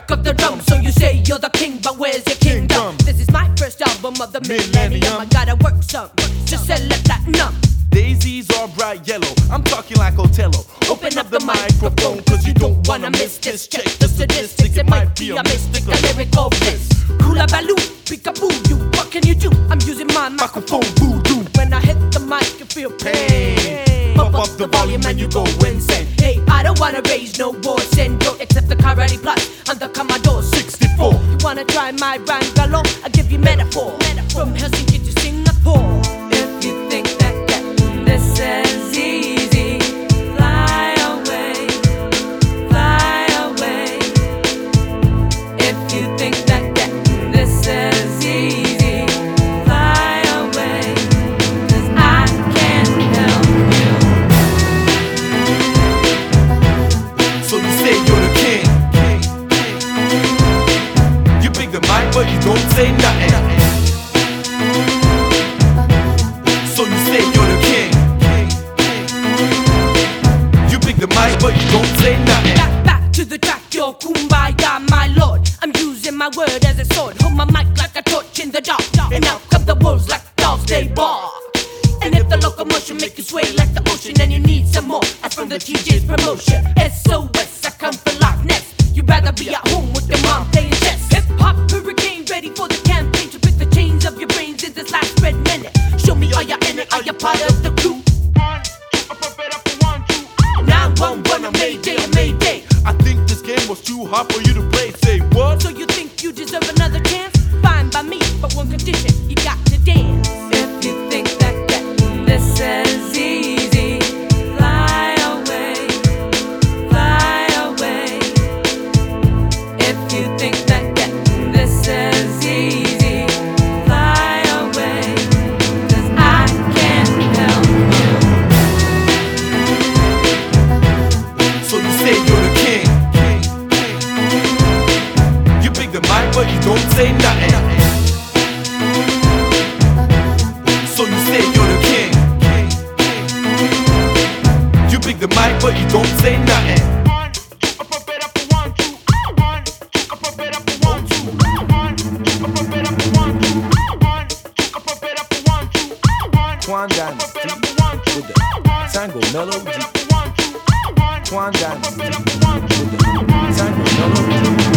track of the drum. So you say you're the king, but where's your kingdom? This is my first album of the millennium. I gotta work some, just sell it platinum. Daisies are bright yellow, I'm talking like Otello. Open up the microphone, cause you don't wanna miss this. Check the statistics, it might be a mystic, a lyrical bliss. Hula baloo, peekaboo, you, what can you do? I'm using my microphone voodoo. When I hit the mic, you feel pain. Pump up the volume and you go insane. Hey, I don't wanna raise no war, send yo, except the Karate Plus on the Commodore 64. You wanna try my rhyme galore? I'll give you metaphor. From Helsinki to Singapore. If you think that this is easy, fly away, fly away. If you think that this is easy, fly away, 'cause I can't help you. So you say you're the king. You pick the mic but you don't say nothing. So you say you're the king. You pick the mic but you don't say nothing. Back to the track, your kumbaya, my lord. I'm using my word as a sword. Hold my mic like a torch in the dark. And out come the wolves like dogs, they bark. And if the locomotion make you sway like the ocean, and you need some more, that's from the TJ's promotion. SOS, I come for Loch Ness. You'd rather be at home with your mom playing chess. Hip hop hurricane, ready for the campaign to put the chains of your brains in this last red minute. Show me are you in it, are you part of the crew? 911, a mayday, a mayday. I think this game was too hard for you to play. Say what? So you think you deserve another chance? Fine by me, but one condition, you got to dance. If you think that this is easy, fly away, fly away. If you think that this is easy, fly away, 'cause I can't help you. So you say you're the king. You pick the mic but you don't say nothing. So you say you're the king. You pick the mic but you don't say nothing. Quan Dynasty with the Tango Melody. Quan Dynasty with the Tango Melody.